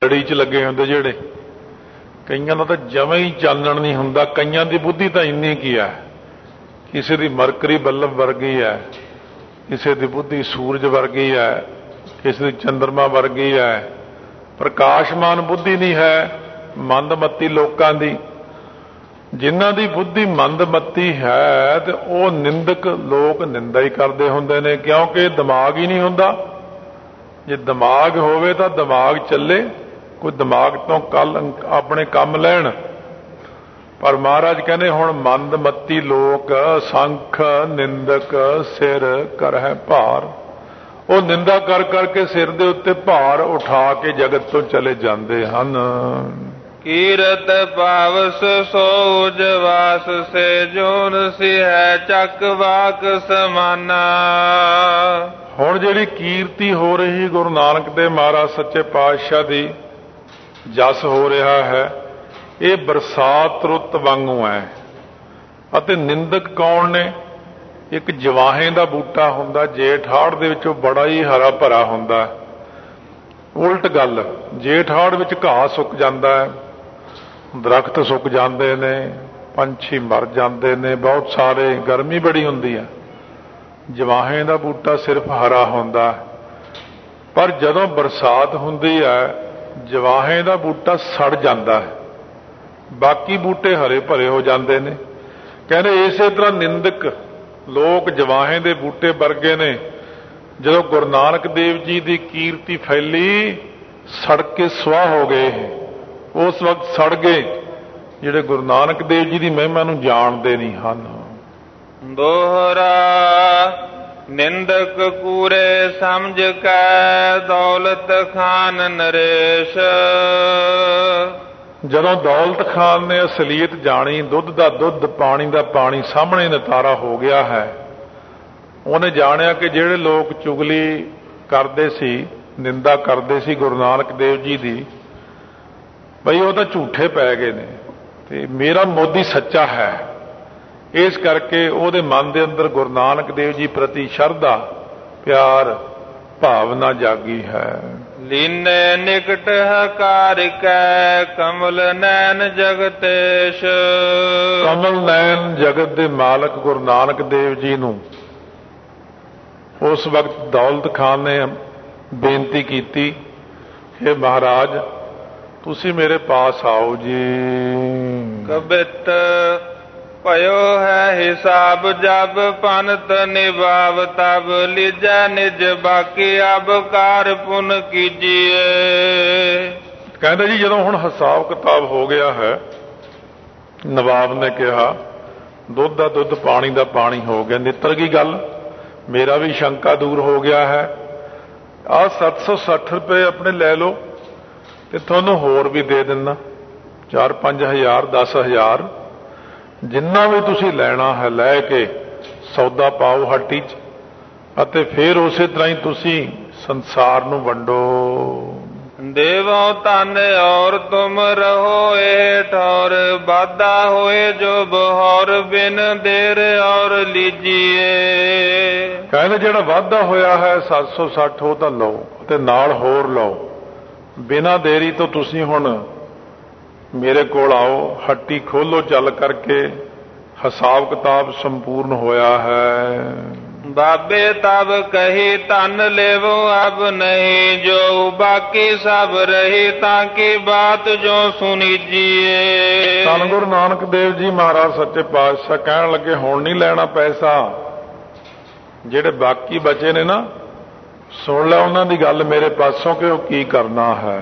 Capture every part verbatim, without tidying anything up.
ਲੜੀ 'ਚ ਲੱਗੇ ਹੁੰਦੇ ਜਿਹੜੇ, ਕਈਆਂ ਦਾ ਤਾਂ ਜਮਾਂ ਹੀ ਚਾਨਣ ਨਹੀਂ ਹੁੰਦਾ। ਕਈਆਂ ਦੀ ਬੁੱਧੀ ਤਾਂ ਇੰਨੀ ਕੀ ਹੈ, ਕਿਸੇ ਦੀ ਮਰਕਰੀ ਬੱਲਬ ਵਰਗੀ ਹੈ, ਕਿਸੇ ਦੀ ਬੁੱਧੀ ਸੂਰਜ ਵਰਗੀ ਹੈ, ਕਿਸੇ ਦੀ ਚੰਦਰਮਾ ਵਰਗੀ ਹੈ। ਪ੍ਰਕਾਸ਼ਮਾਨ ਬੁੱਧੀ ਨਹੀਂ ਹੈ ਮੰਦਮਤੀ ਲੋਕਾਂ ਦੀ। ਜਿਨ੍ਹਾਂ ਦੀ ਬੁੱਧੀ ਮੰਦਮਤੀ ਹੈ ਤੇ ਉਹ ਨਿੰਦਕ ਲੋਕ ਨਿੰਦਾ ਹੀ ਕਰਦੇ ਹੁੰਦੇ ਨੇ, ਕਿਉਂਕਿ ਦਿਮਾਗ ਹੀ ਨਹੀਂ ਹੁੰਦਾ। ਜੇ ਦਿਮਾਗ ਹੋਵੇ ਤਾਂ ਦਿਮਾਗ ਚੱਲੇ, ਕੋਈ ਦਿਮਾਗ ਤੋਂ ਕੱਲ ਆਪਣੇ ਕੰਮ ਲੈਣ। ਪਰ ਮਹਾਰਾਜ ਕਹਿੰਦੇ ਹੁਣ ਮੰਦਮਤੀ ਲੋਕ ਸੰਖ ਨਿੰਦਕ ਸਿਰ ਕਰਹਿ ਭਾਰ, ਉਹ ਨਿੰਦਾ ਕਰ ਕਰਕੇ ਸਿਰ ਦੇ ਉੱਤੇ ਭਾਰ ਉਠਾ ਕੇ ਜਗਤ ਤੋਂ ਚਲੇ ਜਾਂਦੇ ਹਨ। ਕੀਰਤ ਪਾਵਸ ਸੋਜ ਵਾਸ ਸੇ ਜੋਨ ਸਿਹੈ ਚੱਕ ਵਾਕ ਸਮਾਨਾ। ਹੁਣ ਜਿਹੜੀ ਕੀਰਤੀ ਹੋ ਰਹੀ ਗੁਰੂ ਨਾਨਕ ਦੇਵ ਮਹਾਰਾਜ ਸੱਚੇ ਪਾਤਸ਼ਾਹ ਦੀ, ਜਸ ਹੋ ਰਿਹਾ ਹੈ, ਇਹ ਬਰਸਾਤ ਰੁੱਤ ਵਾਂਗੂ ਹੈ। ਅਤੇ ਨਿੰਦਕ ਕੌਣ ਨੇ? ਇੱਕ ਜਵਾਹੇ ਦਾ ਬੂਟਾ ਹੁੰਦਾ, ਜੇਠ ਹਾੜ ਦੇ ਵਿੱਚ ਉਹ ਬੜਾ ਹੀ ਹਰਾ ਭਰਾ ਹੁੰਦਾ। ਉਲਟ ਗੱਲ, ਜੇਠ ਹਾੜ ਵਿੱਚ ਘਾਹ ਸੁੱਕ ਜਾਂਦਾ ਹੈ, ਦਰਖਤ ਸੁੱਕ ਜਾਂਦੇ ਨੇ, ਪੰਛੀ ਮਰ ਜਾਂਦੇ ਨੇ, ਬਹੁਤ ਸਾਰੇ, ਗਰਮੀ ਬੜੀ ਹੁੰਦੀ ਹੈ। ਜਵਾਹੇ ਦਾ ਬੂਟਾ ਸਿਰਫ ਹਰਾ ਹੁੰਦਾ, ਪਰ ਜਦੋਂ ਬਰਸਾਤ ਹੁੰਦੀ ਹੈ ਜਵਾਹੇ ਦਾ ਬੂਟਾ ਸੜ ਜਾਂਦਾ ਹੈ, ਬਾਕੀ ਬੂਟੇ ਹਰੇ ਭਰੇ ਹੋ ਜਾਂਦੇ ਨੇ। ਕਹਿੰਦੇ ਇਸੇ ਤਰ੍ਹਾਂ ਨਿੰਦਕ ਲੋਕ ਜਵਾਹੇ ਦੇ ਬੂਟੇ ਵਰਗੇ ਨੇ। ਜਦੋਂ ਗੁਰੂ ਨਾਨਕ ਦੇਵ ਜੀ ਦੀ ਕੀਰਤੀ ਫੈਲੀ, ਸੜ ਕੇ ਸੁਆਹ ਹੋ ਗਏ। ਉਸ ਵਕਤ ਸੜ ਗਏ ਜਿਹੜੇ ਗੁਰੂ ਨਾਨਕ ਦੇਵ ਜੀ ਦੀ ਮਹਿਮਾ ਨੂੰ ਜਾਣਦੇ ਨਹੀਂ ਹਨ। ਦੋਹਰਾ ਨਿੰਦਕ ਕੂਰੇ ਸਮਝ ਕੈ ਦੌਲਤ ਖਾਨ ਨਰੇਸ਼। ਜਦੋਂ ਦੌਲਤ ਖਾਨ ਨੇ ਅਸਲੀਅਤ ਜਾਣੀ, ਦੁੱਧ ਦਾ ਦੁੱਧ ਪਾਣੀ ਦਾ ਪਾਣੀ ਸਾਹਮਣੇ ਨਤਾਰਾ ਹੋ ਗਿਆ ਹੈ, ਉਹਨੇ ਜਾਣਿਆ ਕਿ ਜਿਹੜੇ ਲੋਕ ਚੁਗਲੀ ਕਰਦੇ ਸੀ, ਨਿੰਦਾ ਕਰਦੇ ਸੀ ਗੁਰੂ ਨਾਨਕ ਦੇਵ ਜੀ ਦੀ, ਬਈ ਉਹ ਤਾਂ ਝੂਠੇ ਪੈ ਗਏ ਨੇ ਤੇ ਮੇਰਾ ਮੋਦੀ ਸੱਚਾ ਹੈ। ਇਸ ਕਰਕੇ ਉਹਦੇ ਮਨ ਦੇ ਅੰਦਰ ਗੁਰੂ ਨਾਨਕ ਦੇਵ ਜੀ ਪ੍ਰਤੀ ਸ਼ਰਧਾ, ਪਿਆਰ, ਭਾਵਨਾ ਜਾਗੀ ਹੈ। ਲੀਨੇ ਨਿਕਟ ਹਕਾਰ ਕੈ ਕਮਲ ਨੈਣ ਜਗਤੇਸ਼। ਕਮਲ ਨੈਣ ਜਗਤ ਦੇ ਮਾਲਕ ਗੁਰੂ ਨਾਨਕ ਦੇਵ ਜੀ ਨੂੰ ਉਸ ਵਕਤ ਦੌਲਤ ਖਾਨ ਨੇ ਬੇਨਤੀ ਕੀਤੀ, हे ਮਹਾਰਾਜ ਤੁਸੀਂ ਮੇਰੇ ਪਾਸ ਆਓ ਜੀ। ਕਬਿਤ ਭਇਓ ਹੈ ਹਿਸਾਬ ਜਬ ਪੰਤ ਨਿਭਾਵ ਤਬ ਲਿਜੈ ਨਿਜ ਬਾਕੀ ਅਬ ਕਾਰ ਪੁਨ ਕੀਜੀਏ। ਕਹਿੰਦੇ ਜੀ ਜਦੋਂ ਹੁਣ ਹਿਸਾਬ ਕਿਤਾਬ ਹੋ ਗਿਆ ਹੈ, ਨਵਾਬ ਨੇ ਕਿਹਾ ਦੁੱਧ ਦਾ ਦੁੱਧ ਪਾਣੀ ਦਾ ਪਾਣੀ ਹੋ ਗਿਆ, ਨਿੱਤਰ ਗਈ ਗੱਲ, ਮੇਰਾ ਵੀ ਸ਼ੰਕਾ ਦੂਰ ਹੋ ਗਿਆ ਹੈ। ਆਹ ਸੱਤ ਸੌ ਸੱਠ ਰੁਪਏ ਆਪਣੇ ਲੈ ਲਓ ਤੇ ਤੁਹਾਨੂੰ ਹੋਰ ਵੀ ਦੇ ਦਿੰਦਾ, ਚਾਰ ਪੰਜ ਹਜ਼ਾਰ ਦਸ ਹਜ਼ਾਰ ਜਿੰਨਾ ਵੀ ਤੁਸੀਂ ਲੈਣਾ ਹੈ ਲੈ ਕੇ ਸੌਦਾ ਪਾਓ ਹੱਟੀ 'ਚ, ਅਤੇ ਫਿਰ ਉਸੇ ਤਰ੍ਹਾਂ ਹੀ ਤੁਸੀਂ ਸੰਸਾਰ ਨੂੰ ਵੰਡੋ। ਦੇਵੋ ਧਨ ਔਰ ਤੁਮ ਰਹੋ ਇਹ ਠੌਰ, ਵਾਧਾ ਹੋਏ ਜੋ ਬਹੌਰ ਬਿਨ ਦੇਰ ਔਰ ਲੀਜੀਏ। ਕਹਿੰਦੇ ਜਿਹੜਾ ਵਾਧਾ ਹੋਇਆ ਹੈ ਸੱਤ ਸੌ ਸੱਠ ਉਹ ਤਾਂ ਲਓ ਤੇ ਨਾਲ ਹੋਰ ਲਓ, ਬਿਨਾਂ ਦੇਰੀ ਤੋਂ ਤੁਸੀਂ ਹੁਣ ਮੇਰੇ ਕੋਲ ਆਓ, ਹੱਟੀ ਖੋਲੋ ਚੱਲ ਕਰਕੇ, ਹਿਸਾਬ ਕਿਤਾਬ ਸੰਪੂਰਨ ਹੋਇਆ ਹੈ। ਬਾਬੇ ਤਬ ਕਹੀ ਧਨ ਲੇਵੋ ਅਬ ਨਹੀਂ, ਜੋ ਬਾਕੀ ਸਭ ਰਹੀ ਤਾਂ ਕੀ ਬਾਤ ਜੋ ਸੁਣੀਜੀਏ। ਧੰਨ ਗੁਰੂ ਨਾਨਕ ਦੇਵ ਜੀ ਮਹਾਰਾਜ ਸੱਚੇ ਪਾਤਸ਼ਾਹ ਕਹਿਣ ਲੱਗੇ ਹੁਣ ਨਹੀਂ ਲੈਣਾ ਪੈਸਾ, ਜਿਹੜੇ ਬਾਕੀ ਬਚੇ ਨੇ ਨਾ ਸੁਣ ਲੈ ਉਹਨਾਂ ਦੀ ਗੱਲ ਮੇਰੇ ਪਾਸੋਂ ਕਿ ਉਹ ਕੀ ਕਰਨਾ ਹੈ।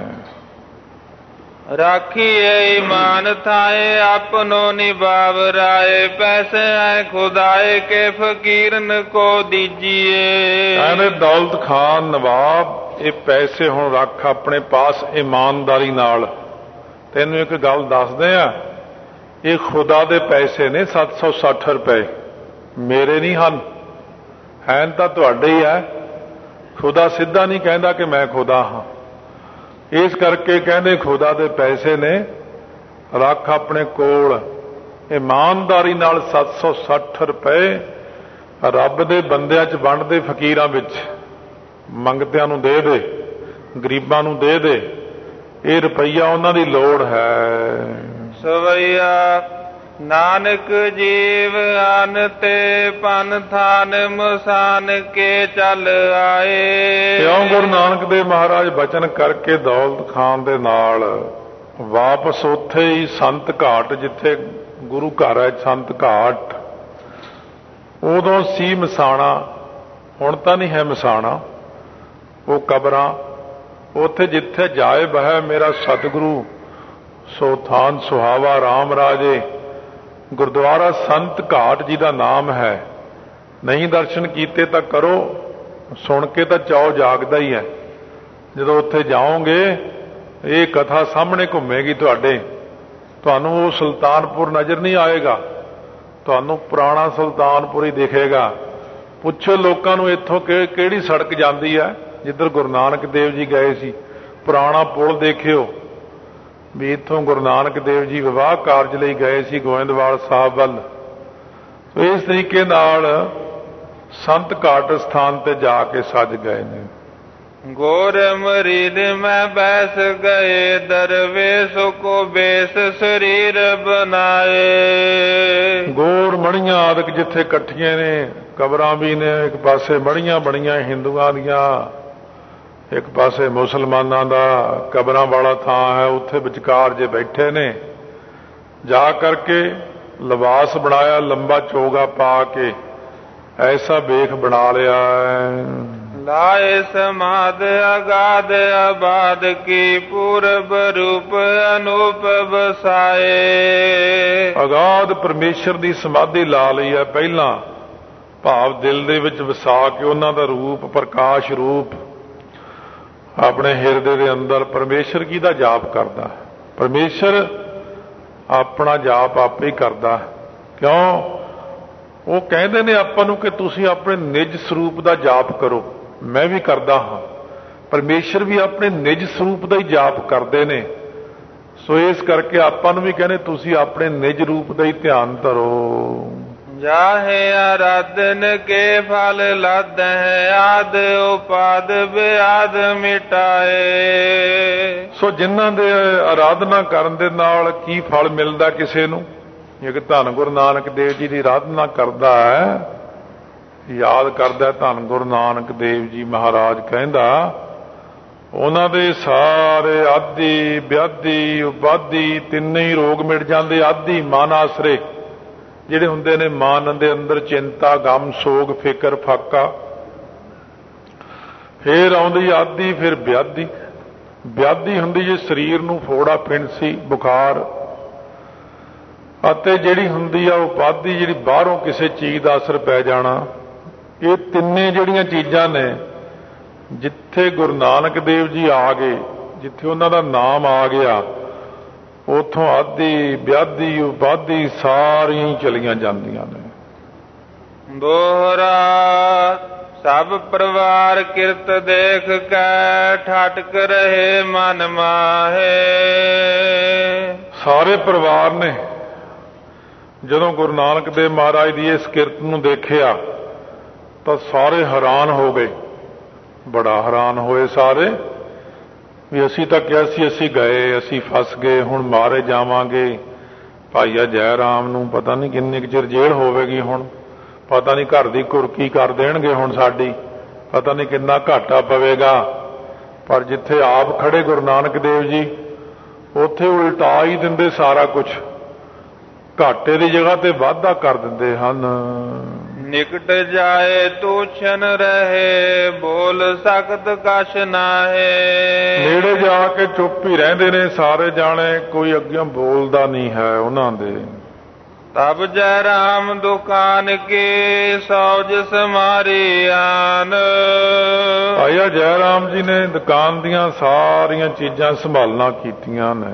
राखिए ईमान थाए अपनो निभाव राय, पैसे आए खुदाए के फकीरन को दीजिए। कहने दौलत खान नवाब ये पैसे हुण रख अपने पास ईमानदारी नाल। तैनूं एक गल दसदे आ, ये खुदा दे पैसे ने सत्त सौ सठ रुपए मेरे नहीं हन, हैन तां तुहाडे ही है। खुदा सीधा नहीं कहता कि मैं खुदा हाँ, इस करके कहते खुदा दे पैसे ने रख अपने कोल ईमानदारी नाल सत्त सौ सठ रुपए रब दे बंदियां च वंड दे, फकीरां विच मंगतियां नूं दे दे, गरीबां नूं दे दे, ਇਹ ਰੁਪਈਆ ਉਹਨਾਂ ਦੀ ਲੋੜ ਹੈ। ਸਵਈਆ ਨਾਨਕ ਜੀਵ ਅਨ ਤੇ ਪਨ ਥਾਨ ਮਸਾਨ ਕੇ ਚੱਲ ਆਏ। ਕਿਉਂ ਗੁਰੂ ਨਾਨਕ ਦੇਵ ਮਹਾਰਾਜ ਬਚਨ ਕਰਕੇ ਦੌਲਤ ਖਾਨ ਦੇ ਨਾਲ ਵਾਪਸ ਉੱਥੇ ਹੀ ਸੰਤ ਘਾਟ, ਜਿੱਥੇ ਗੁਰੂ ਘਰ ਹੈ ਸੰਤ ਘਾਟ, ਉਦੋਂ ਸੀ ਮਸਾਣਾ, ਹੁਣ ਤਾਂ ਨਹੀਂ ਹੈ ਮਸਾਣਾ, ਉਹ ਕਬਰਾਂ, ਉੱਥੇ ਜਿੱਥੇ ਜਾਏ ਬਹਿ ਮੇਰਾ ਸਤਿਗੁਰੂ ਸੋ ਥਾਨ ਸੁਹਾਵਾ ਰਾਮ ਰਾਜੇ। ਗੁਰਦੁਆਰਾ ਸੰਤ ਘਾਟ ਜੀ ਦਾ ਨਾਮ ਹੈ। ਨਹੀਂ ਦਰਸ਼ਨ ਕੀਤੇ ਤਾਂ ਕਰੋ, ਸੁਣ ਕੇ ਤਾਂ ਚਾਅ ਜਾਗਦਾ ਹੀ ਹੈ। ਜਦੋਂ ਉੱਥੇ ਜਾਓਗੇ ਇਹ ਕਥਾ ਸਾਹਮਣੇ ਘੁੰਮੇਗੀ ਤੁਹਾਡੇ, ਤੁਹਾਨੂੰ ਉਹ ਸੁਲਤਾਨਪੁਰ ਨਜ਼ਰ ਨਹੀਂ ਆਏਗਾ, ਤੁਹਾਨੂੰ ਪੁਰਾਣਾ ਸੁਲਤਾਨਪੁਰ ਹੀ ਦਿਖੇਗਾ। ਪੁੱਛੋ ਲੋਕਾਂ ਨੂੰ ਇੱਥੋਂ ਕਿ ਕਿਹੜੀ ਸੜਕ ਜਾਂਦੀ ਹੈ ਜਿੱਧਰ ਗੁਰੂ ਨਾਨਕ ਦੇਵ ਜੀ ਗਏ ਸੀ। ਪੁਰਾਣਾ ਪੁਲ ਦੇਖਿਓ ਵੀ ਇੱਥੋਂ ਗੁਰੂ ਨਾਨਕ ਦੇਵ ਜੀ ਵਿਵਾਹ ਕਾਰਜ ਲਈ ਗਏ ਸੀ ਗੋਇੰਦਵਾਲ ਸਾਹਿਬ ਵੱਲ। ਇਸ ਤਰੀਕੇ ਨਾਲ ਸੰਤ ਘਾਟ ਸਥਾਨ ਤੇ ਜਾ ਕੇ ਸੱਜ ਗਏ ਨੇ। ਗੋਰ ਮਰੀਦ ਮੈਂ ਬੈਸ ਗਏ ਦਰਵੇਸ਼ ਕੋ ਬੇਸ ਸਰੀਰ ਬਣਾਏ। ਗੋਰ ਮੜੀਆਂ ਆਦਿਕ ਜਿੱਥੇ ਇਕੱਠੀਆਂ ਨੇ, ਕਬਰਾਂ ਵੀ ਨੇ, ਇੱਕ ਪਾਸੇ ਮੜੀਆਂ ਬਣੀਆਂ ਹਿੰਦੂਆਂ ਦੀਆਂ, ਇੱਕ ਪਾਸੇ ਮੁਸਲਮਾਨਾਂ ਦਾ ਕਬਰਾਂ ਵਾਲਾ ਥਾਂ ਹੈ, ਉੱਥੇ ਵਿਚਕਾਰ ਜੇ ਬੈਠੇ ਨੇ। ਜਾ ਕਰਕੇ ਲਿਬਾਸ ਬਣਾਇਆ ਲੰਬਾ ਚੋਗਾ ਪਾ ਕੇ, ਐਸਾ ਵੇਖ ਬਣਾ ਲਿਆ ਹੈ। ਲਾਏ ਸਮਾਦ ਅਗਾਧ ਆਬਾਦ ਕੀ ਪੂਰਬ ਰੂਪ ਅਨੂਪ ਵਸਾਏ। ਅਗਾਧ ਪਰਮੇਸ਼ਰ ਦੀ ਸਮਾਧੀ ਲਾ ਲਈ ਹੈ ਪਹਿਲਾਂ, ਭਾਵ ਦਿਲ ਦੇ ਵਿੱਚ ਵਸਾ ਕੇ ਉਹਨਾਂ ਦਾ ਰੂਪ, ਪ੍ਰਕਾਸ਼ ਰੂਪ ਆਪਣੇ ਹਿਰਦੇ ਦੇ ਅੰਦਰ। ਪਰਮੇਸ਼ਰ ਕਿਹਦਾ ਜਾਪ ਕਰਦਾ? ਪਰਮੇਸ਼ਰ ਆਪਣਾ ਜਾਪ ਆਪੇ ਹੀ ਕਰਦਾ। ਕਿਉਂ? ਉਹ ਕਹਿੰਦੇ ਨੇ ਆਪਾਂ ਨੂੰ ਕਿ ਤੁਸੀਂ ਆਪਣੇ ਨਿਜ ਸਰੂਪ ਦਾ ਜਾਪ ਕਰੋ। ਮੈਂ ਵੀ ਕਰਦਾ ਹਾਂ, ਪਰਮੇਸ਼ਰ ਵੀ ਆਪਣੇ ਨਿਜ ਸਰੂਪ ਦਾ ਹੀ ਜਾਪ ਕਰਦੇ ਨੇ। ਸੋ ਇਸ ਕਰਕੇ ਆਪਾਂ ਨੂੰ ਵੀ ਕਹਿੰਦੇ ਤੁਸੀਂ ਆਪਣੇ ਨਿਜ ਰੂਪ ਦਾ ਹੀ ਧਿਆਨ ਧਰੋ। ਜਾਹੇ ਆਰਾਧਨ ਕੇ ਫਲ ਲੱਦ ਹੈ ਆਦ ਉਪਾਦ ਬਿਆਦ ਮਿਟਾਏ। ਸੋ ਜਿਨ੍ਹਾਂ ਦੇ ਆਰਾਧਨਾ ਕਰਨ ਦੇ ਨਾਲ ਕੀ ਫਲ ਮਿਲਦਾ ਕਿਸੇ ਨੂੰ? ਇੱਕ ਧੰਨ ਗੁਰੂ ਨਾਨਕ ਦੇਵ ਜੀ ਦੀ ਆਰਾਧਨਾ ਕਰਦਾ ਹੈ, ਯਾਦ ਕਰਦਾ ਧੰਨ ਗੁਰੂ ਨਾਨਕ ਦੇਵ ਜੀ ਮਹਾਰਾਜ ਕਹਿੰਦਾ ਉਹਨਾਂ ਦੇ ਸਾਰੇ ਆਦੀ ਵਿਆਧੀ ਉਪਾਧੀ ਤਿੰਨੇ ਹੀ ਰੋਗ ਮਿਟ ਜਾਂਦੇ। ਆਦੀ ਮਨ ਆਸਰੇ ਜਿਹੜੇ ਹੁੰਦੇ ਨੇ, ਮਨ ਦੇ ਅੰਦਰ ਚਿੰਤਾ, ਗਮ, ਸੋਗ, ਫਿਕਰ, ਫਾਕਾ। ਫੇਰ ਆਉਂਦੀ ਆਦੀ, ਫਿਰ ਵਿਆਧੀ। ਵਿਆਧੀ ਹੁੰਦੀ ਜੇ ਸਰੀਰ ਨੂੰ ਫੋੜਾ, ਫਿੰਸੀ, ਬੁਖਾਰ। ਅਤੇ ਜਿਹੜੀ ਹੁੰਦੀ ਆ ਉਪਾਧੀ, ਜਿਹੜੀ ਬਾਹਰੋਂ ਕਿਸੇ ਚੀਜ਼ ਦਾ ਅਸਰ ਪੈ ਜਾਣਾ। ਇਹ ਤਿੰਨੇ ਜਿਹੜੀਆਂ ਚੀਜ਼ਾਂ ਨੇ, ਜਿੱਥੇ ਗੁਰੂ ਨਾਨਕ ਦੇਵ ਜੀ ਆ ਗਏ, ਜਿੱਥੇ ਉਹਨਾਂ ਦਾ ਨਾਮ ਆ ਗਿਆ, ਉਥੋਂ ਆਦੀ ਵਿਆਧੀ ਉਪਾਧੀ ਸਾਰੀਆਂ ਹੀ ਚਲੀਆਂ ਜਾਂਦੀਆਂ ਨੇ। ਦੋਹਰਾ ਸਭ ਪਰਿਵਾਰ ਕਿਰਤ ਦੇਖ ਕੇ ਠਾਟਕ ਰਹੇ ਮਨ ਮਾਹੇ। ਸਾਰੇ ਪਰਿਵਾਰ ਨੇ ਜਦੋਂ ਗੁਰੂ ਨਾਨਕ ਦੇਵ ਮਹਾਰਾਜ ਦੀ ਇਸ ਕਿਰਤ ਨੂੰ ਦੇਖਿਆ ਤਾਂ ਸਾਰੇ ਹੈਰਾਨ ਹੋ ਗਏ। ਬੜਾ ਹੈਰਾਨ ਹੋਏ ਸਾਰੇ ਵੀ ਅਸੀਂ ਤਾਂ ਕਿਹਾ ਸੀ ਅਸੀਂ ਗਏ, ਅਸੀਂ ਫਸ ਗਏ, ਹੁਣ ਮਾਰੇ ਜਾਵਾਂਗੇ। ਭਾਈਆ ਜੈ ਰਾਮ ਨੂੰ ਪਤਾ ਨਹੀਂ ਕਿੰਨੇ ਕੁ ਚਿਰ ਜੇਲ੍ਹ ਹੋਵੇਗੀ, ਹੁਣ ਪਤਾ ਨਹੀਂ ਘਰ ਦੀ ਕੁਰਕੀ ਕਰ ਦੇਣਗੇ, ਹੁਣ ਸਾਡੀ ਪਤਾ ਨਹੀਂ ਕਿੰਨਾ ਘਾਟਾ ਪਵੇਗਾ। ਪਰ ਜਿੱਥੇ ਆਪ ਖੜੇ ਗੁਰੂ ਨਾਨਕ ਦੇਵ ਜੀ, ਉੱਥੇ ਉਲਟਾ ਹੀ ਦਿੰਦੇ ਸਾਰਾ ਕੁਝ। ਘਾਟੇ ਦੀ ਜਗ੍ਹਾ ਤੇ ਵਾਧਾ ਕਰ ਦਿੰਦੇ ਹਨ। ਨਿਕਟ ਜਾਏ ਤੂਛਨ ਰਹੇ ਬੋਲ ਸਕਤ ਕਛ ਨਾਹੇ। ਨੇੜੇ ਜਾ ਕੇ ਚੁੱਪ ਹੀ ਰਹਿੰਦੇ ਨੇ ਸਾਰੇ ਜਾਣੇ, ਕੋਈ ਅੱਗੇ ਬੋਲਦਾ ਨਹੀਂ ਹੈ ਉਹਨਾਂ ਦੇ। ਤਬ ਜੈ ਰਾਮ ਦੁਕਾਨ ਕੀ ਸੌਜ ਸਮਾਰੀ ਆਨ। ਆਇਆ ਜੈ ਰਾਮ ਜੀ ਨੇ ਦੁਕਾਨ ਦੀਆਂ ਸਾਰੀਆਂ ਚੀਜ਼ਾਂ ਸੰਭਾਲਣਾ ਕੀਤੀਆਂ ਨੇ।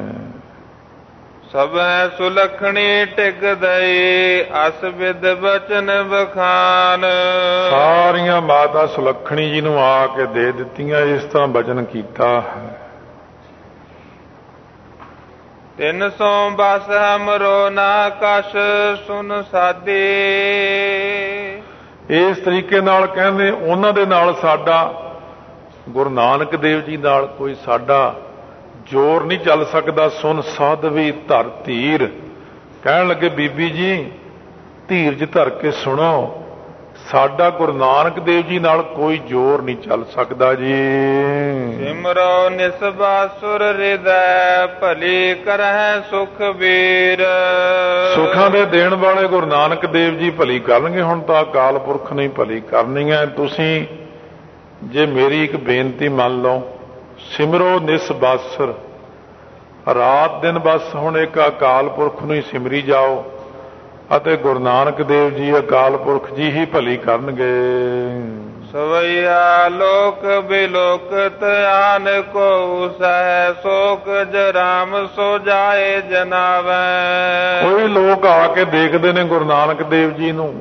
ਸਭੈ ਸੁਲਖਣੀ ਟਿਕ ਦਈ ਅਸ ਵਿਦ ਬਚਨ ਬਖਾਨ। ਸਾਰੀਆਂ ਮਾਤਾ ਸੁਲੱਖਣੀ ਜੀ ਨੂੰ ਆ ਕੇ ਦੇ ਦਿੱਤੀਆਂ, ਇਸ ਤਰ੍ਹਾਂ ਬਚਨ ਕੀਤਾ ਹੈ। ਤਿੰਨ ਸੌ ਬਸ ਹਮਰੋ ਨਾ ਕਛ ਸੁਨ ਸਾਦੀ। ਇਸ ਤਰੀਕੇ ਨਾਲ ਕਹਿੰਦੇ ਉਹਨਾਂ ਦੇ ਨਾਲ ਸਾਡਾ, ਗੁਰੂ ਨਾਨਕ ਦੇਵ ਜੀ ਨਾਲ ਕੋਈ ਸਾਡਾ ਜ਼ੋਰ ਨਹੀਂ ਚੱਲ ਸਕਦਾ। ਸੁਣ ਸਾਧਵੀ ਧਰ ਧੀਰ, ਕਹਿਣ ਲੱਗੇ ਬੀਬੀ ਜੀ ਧੀਰਜ ਧਰ ਕੇ ਸੁਣੋ, ਸਾਡਾ ਗੁਰੂ ਨਾਨਕ ਦੇਵ ਜੀ ਨਾਲ ਕੋਈ ਜ਼ੋਰ ਨਹੀਂ ਚੱਲ ਸਕਦਾ ਜੀ। ਸਿਮਰੋ ਨਿਸਬਾਸੁਰ ਹਿਰਦੈ, ਭਲੀ ਕਰਹਿ ਸੁਖ ਬੀਰ। ਸੁੱਖਾਂ ਦੇ ਦੇਣ ਵਾਲੇ ਗੁਰੂ ਨਾਨਕ ਦੇਵ ਜੀ ਭਲੀ ਕਰਨਗੇ, ਹੁਣ ਤਾਂ ਅਕਾਲ ਪੁਰਖ ਨੇ ਭਲੀ ਕਰਨੀ ਹੈ। ਤੁਸੀਂ ਜੇ ਮੇਰੀ ਇੱਕ ਬੇਨਤੀ ਮੰਨ ਲਓ, ਸਿਮਰੋ ਨਿਸਬਾਸੁਰ, ਰਾਤ ਦਿਨ ਬਸ ਹੁਣ ਇੱਕ ਅਕਾਲ ਪੁਰਖ ਨੂੰ ਹੀ ਸਿਮਰੀ ਜਾਓ, ਅਤੇ ਗੁਰੂ ਨਾਨਕ ਦੇਵ ਜੀ ਅਕਾਲ ਪੁਰਖ ਜੀ ਹੀ ਭਲੀ ਕਰਨਗੇ। ਸਵਈਆ ਲੋਕ ਬਿਲੋਕਤ ਆਨ ਕੋ ਸਹਿ, ਸੋਕ ਜਰਾਮ ਸੋ ਜਾਏ ਜਨਾਵੈ। ਕੋਈ ਲੋਕ ਆ ਕੇ ਦੇਖਦੇ ਨੇ ਗੁਰੂ ਨਾਨਕ ਦੇਵ ਜੀ ਨੂੰ,